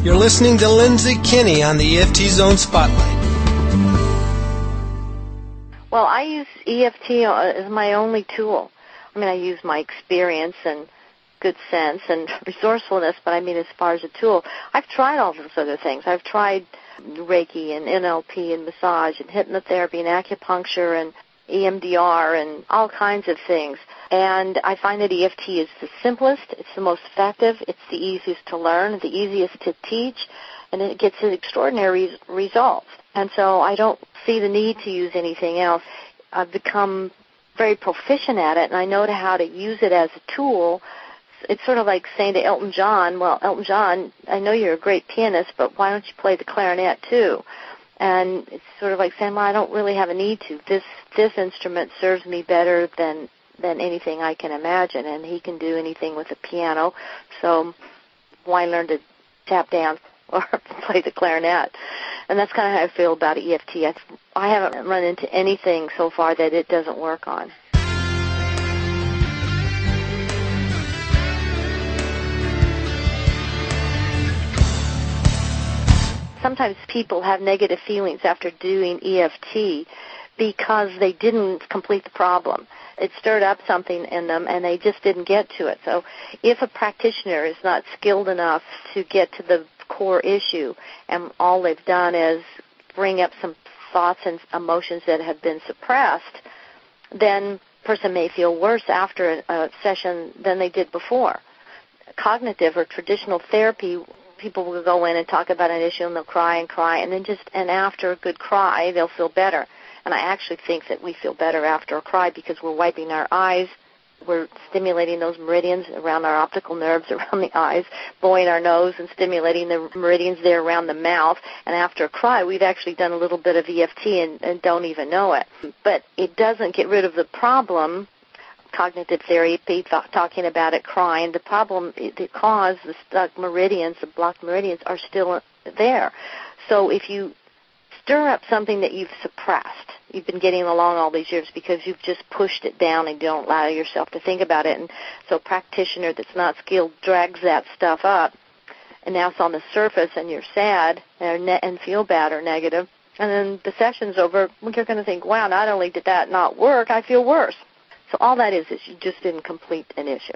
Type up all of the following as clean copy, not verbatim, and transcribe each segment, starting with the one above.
You're listening to Lindsay Kinney on the EFT Zone Spotlight. Well, I use EFT as my only tool. I mean, I use my experience and good sense and resourcefulness, but I mean as far as a tool. I've tried all those other things. I've tried Reiki and NLP and massage and hypnotherapy and acupuncture and EMDR and all kinds of things. And I find that EFT is the simplest, it's the most effective, it's the easiest to learn, the easiest to teach, and it gets extraordinary results. And so I don't see the need to use anything else. I've become very proficient at it, and I know how to use it as a tool. It's sort of like saying to Elton John, well, Elton John, I know you're a great pianist, but why don't you play the clarinet too? And it's sort of like saying, well, I don't really have a need to. This instrument serves me better than anything I can imagine, and he can do anything with a piano, so why learn to tap dance or play the clarinet? And that's kind of how I feel about EFT. I haven't run into anything so far that it doesn't work on. Sometimes people have negative feelings after doing EFT because they didn't complete the problem. It stirred up something in them, and they just didn't get to it. So if a practitioner is not skilled enough to get to the core issue, and all they've done is bring up some thoughts and emotions that have been suppressed, then a person may feel worse after a session than they did before. Cognitive or traditional therapy, people will go in and talk about an issue, and they'll cry, and after a good cry, they'll feel better. And I actually think that we feel better after a cry because we're wiping our eyes, we're stimulating those meridians around our optical nerves around the eyes, blowing our nose and stimulating the meridians there around the mouth. And after a cry, we've actually done a little bit of EFT and don't even know it. But it doesn't get rid of the problem. Cognitive therapy, talking about it, crying. The problem, the cause, the stuck meridians, the blocked meridians are still there. So if you stir up something that you've suppressed, you've been getting along all these years because you've just pushed it down and don't allow yourself to think about it. And so a practitioner that's not skilled drags that stuff up, and now it's on the surface and you're sad and feel bad or negative. And then the session's over, you're going to think, wow, not only did that not work, I feel worse. So all that is you just didn't complete an issue.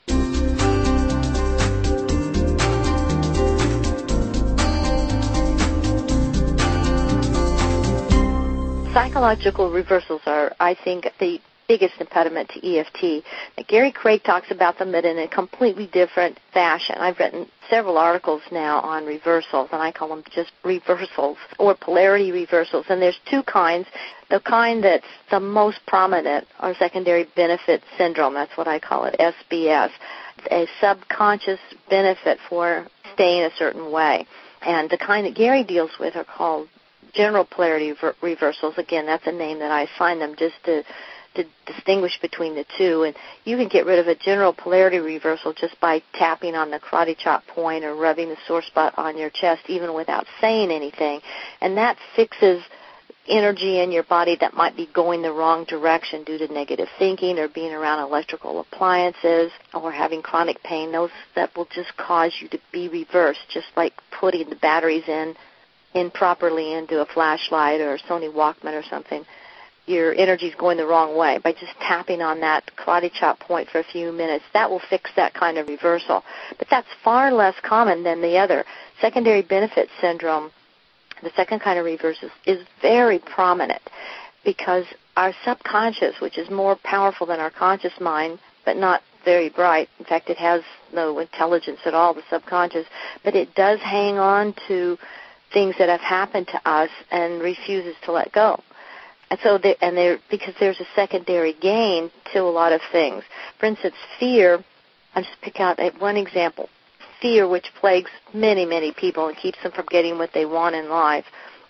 Psychological reversals are, I think, the biggest impediment to EFT. Now, Gary Craig talks about them, but in a completely different fashion. I've written several articles now on reversals, and I call them just reversals or polarity reversals. And there's two kinds. The kind that's the most prominent are secondary benefit syndrome. That's what I call it, SBS, a subconscious benefit for staying a certain way. And the kind that Gary deals with are called general polarity reversals. Again, that's a name that I assign them just to distinguish between the two. And you can get rid of a general polarity reversal just by tapping on the karate chop point or rubbing the sore spot on your chest, even without saying anything. And that fixes energy in your body that might be going the wrong direction due to negative thinking or being around electrical appliances or having chronic pain. Those that will just cause you to be reversed, just like putting the batteries in properly into a flashlight or a Sony Walkman or something. Your energy's going the wrong way. By just tapping on that karate chop point for a few minutes, that will fix that kind of reversal. But that's far less common than the other. Secondary benefit syndrome, the second kind of reversal, is very prominent because our subconscious, which is more powerful than our conscious mind, but not very bright. In fact, it has no intelligence at all, the subconscious, but it does hang on to things that have happened to us and refuses to let go. And so, because there's a secondary gain to a lot of things. For instance, fear, I'll just pick out one example. Fear, which plagues many, many people and keeps them from getting what they want in life,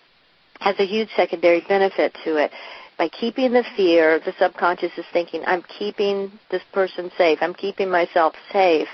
has a huge secondary benefit to it. By keeping the fear, the subconscious is thinking, I'm keeping this person safe. I'm keeping myself safe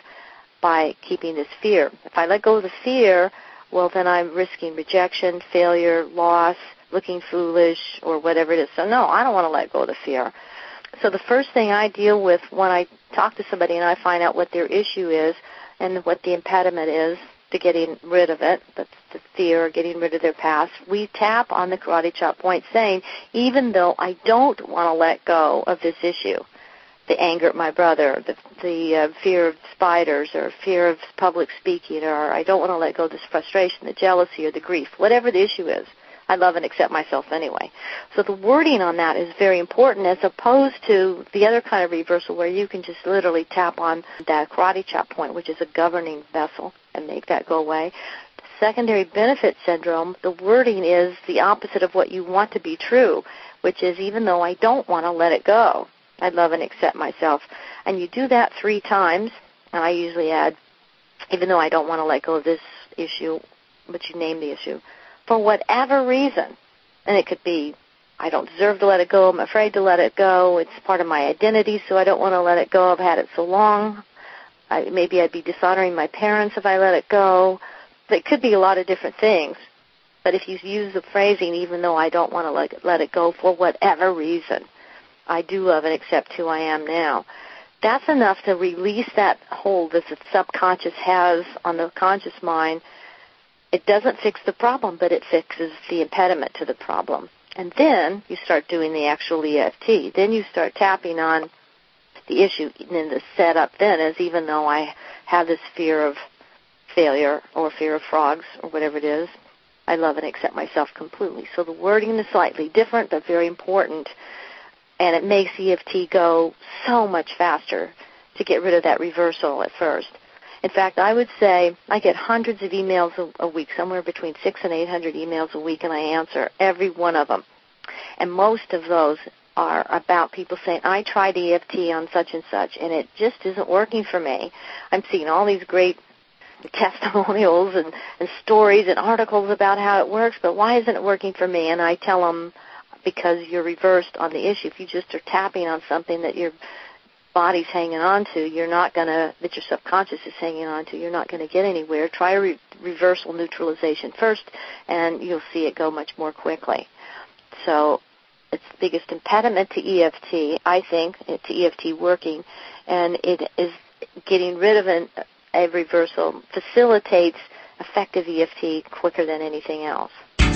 by keeping this fear. If I let go of the fear, well, then I'm risking rejection, failure, loss, looking foolish, or whatever it is. So, no, I don't want to let go of the fear. So the first thing I deal with when I talk to somebody and I find out what their issue is and what the impediment is, to getting rid of it, that's the fear of getting rid of their past, we tap on the karate chop point saying, even though I don't want to let go of this issue, the anger at my brother, the fear of spiders or fear of public speaking, or I don't want to let go of this frustration, the jealousy or the grief, whatever the issue is, I love and accept myself anyway. So the wording on that is very important as opposed to the other kind of reversal where you can just literally tap on that karate chop point, which is a governing vessel, and make that go away. Secondary benefit syndrome, the wording is the opposite of what you want to be true, which is even though I don't want to let it go, I love and accept myself. And you do that 3 times, and I usually add, even though I don't want to let go of this issue, but you name the issue, for whatever reason. And it could be, I don't deserve to let it go, I'm afraid to let it go, it's part of my identity, so I don't want to let it go, I've had it so long, maybe I'd be dishonoring my parents if I let it go. It could be a lot of different things. But if you use the phrasing, even though I don't want to let it go for whatever reason, I do love and accept who I am now, that's enough to release that hold that the subconscious has on the conscious mind. It doesn't fix the problem, but it fixes the impediment to the problem. And then you start doing the actual EFT. Then you start tapping on the issue. And then the setup then is, even though I have this fear of failure or fear of frogs or whatever it is, I love and accept myself completely. So the wording is slightly different but very important, and it makes EFT go so much faster to get rid of that reversal at first. In fact, I would say I get hundreds of emails a week, somewhere between 600 and 800 emails a week, and I answer every one of them. And most of those are about people saying, I tried EFT on such and such, and it just isn't working for me. I'm seeing all these great testimonials and stories and articles about how it works, but why isn't it working for me? And I tell them, because you're reversed on the issue. If you just are tapping on something that your body's hanging on to, that your subconscious is hanging on to, you're not going to get anywhere. Try a reversal neutralization first, and you'll see it go much more quickly. So it's the biggest impediment to EFT, I think, to EFT working, and it is getting rid of a reversal facilitates effective EFT quicker than anything else.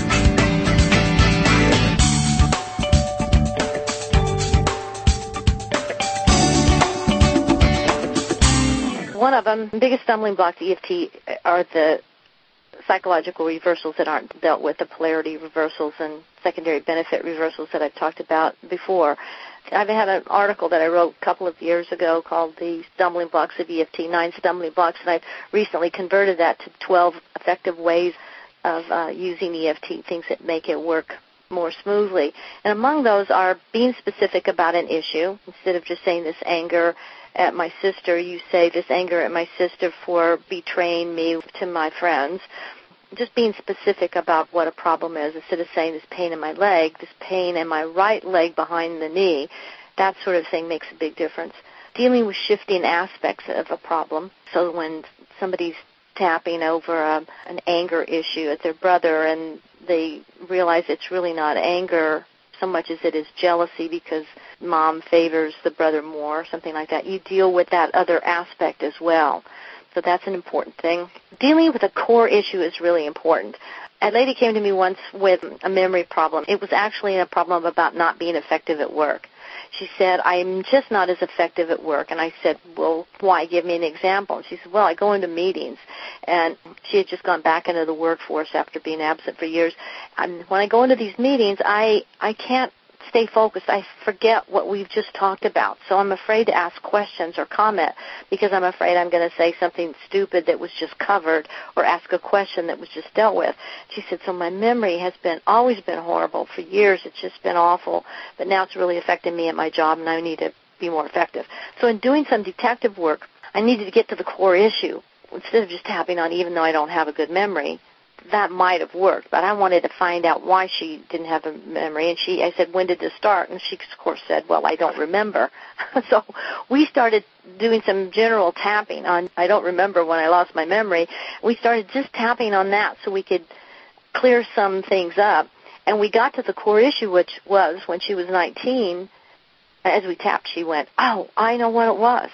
One of them, the biggest stumbling blocks to EFT are the psychological reversals that aren't dealt with, the polarity reversals and secondary benefit reversals that I've talked about before. I've had an article that I wrote a couple of years ago called The Stumbling Blocks of EFT, 9 Stumbling Blocks, and I've recently converted that to 12 effective ways of using EFT, things that make it work more smoothly. And among those are being specific about an issue. Instead of just saying this anger at my sister, you say this anger at my sister for betraying me to my friends. Just being specific about what a problem is instead of saying this pain in my leg, this pain in my right leg behind the knee, that sort of thing makes a big difference. Dealing with shifting aspects of a problem. So when somebody's tapping over an anger issue at their brother and they realize it's really not anger so much as it is jealousy because mom favors the brother more, something like that, you deal with that other aspect as well. So that's an important thing. Dealing with a core issue is really important. A lady came to me once with a memory problem. It was actually a problem about not being effective at work. She said, I'm just not as effective at work. And I said, well, why? Give me an example. And she said, well, I go into meetings. And she had just gone back into the workforce after being absent for years. And when I go into these meetings, I can't stay focused. I forget what we've just talked about. So I'm afraid to ask questions or comment because I'm afraid I'm going to say something stupid that was just covered or ask a question that was just dealt with. She said, so my memory has always been horrible for years. It's just been awful, but now it's really affecting me at my job and I need to be more effective. So in doing some detective work, I needed to get to the core issue. Instead of just tapping on even though I don't have a good memory, that might have worked, but I wanted to find out why she didn't have a memory. And I said, when did this start? And she, of course, said, well, I don't remember. So we started doing some general tapping on, I don't remember when I lost my memory. We started just tapping on that so we could clear some things up. And we got to the core issue, which was when she was 19, as we tapped, she went, oh, I know what it was.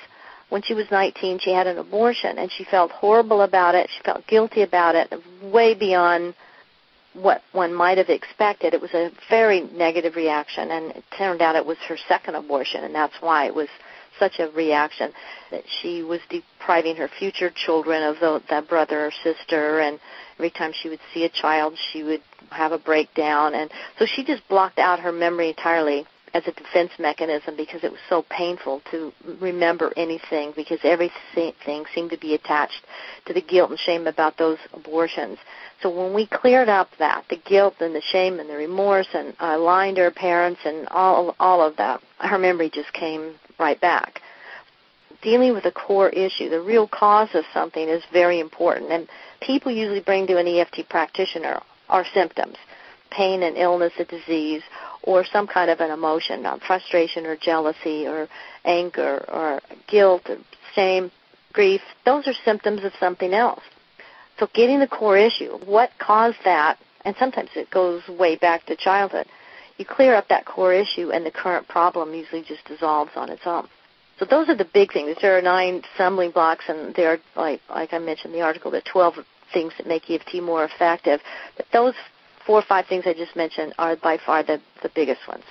when she was 19, she had an abortion, and she felt horrible about it. She felt guilty about it, way beyond what one might have expected. It was a very negative reaction, and it turned out it was her second abortion, and that's why it was such a reaction, that she was depriving her future children of that brother or sister, and every time she would see a child, she would have a breakdown. And so she just blocked out her memory entirely as a defense mechanism, because it was so painful to remember anything, because everything seemed to be attached to the guilt and shame about those abortions. So when we cleared up the guilt and the shame and the remorse, and aligned her parents and all of that, her memory just came right back. Dealing with a core issue, the real cause of something, is very important. And people usually bring to an EFT practitioner are symptoms, pain and illness, a disease, or some kind of an emotion, frustration or jealousy or anger or guilt or shame, grief. Those are symptoms of something else. So getting the core issue, what caused that, and sometimes it goes way back to childhood, you clear up that core issue and the current problem usually just dissolves on its own. So those are the big things. There are 9 stumbling blocks, and there are, like I mentioned in the article, there are 12 things that make EFT more effective. But those 4 or 5 things I just mentioned are by far the biggest ones.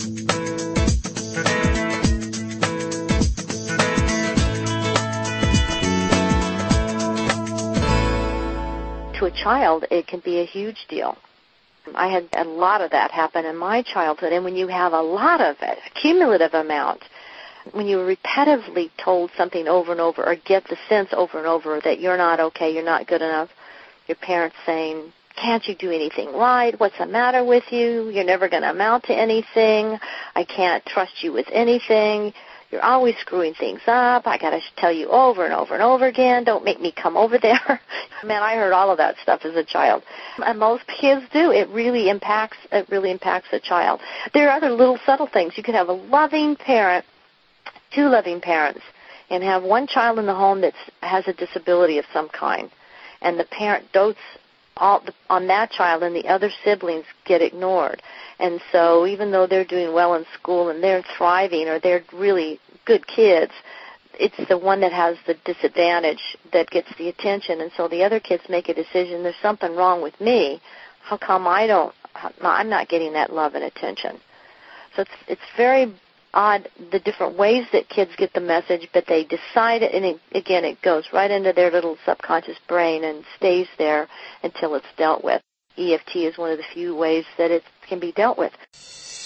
To a child, it can be a huge deal. I had a lot of that happen in my childhood, and when you have a lot of it, a cumulative amount, when you repetitively told something over and over, or get the sense over and over that you're not okay, you're not good enough, your parents saying, can't you do anything right? What's the matter with you? You're never going to amount to anything. I can't trust you with anything. You're always screwing things up. I got to tell you over and over and over again. Don't make me come over there. Man, I heard all of that stuff as a child. And most kids do. It really impacts a child. There are other little subtle things. You could have a loving parent, 2 loving parents, and have one child in the home that has a disability of some kind, and the parent dotes on that child, and the other siblings get ignored. And so even though they're doing well in school and they're thriving, or they're really good kids, it's the one that has the disadvantage that gets the attention. And so the other kids make a decision, there's something wrong with me. How come I'm not getting that love and attention? So it's very odd, the different ways that kids get the message, but they decide it, and it goes right into their little subconscious brain and stays there until it's dealt with. EFT is one of the few ways that it can be dealt with.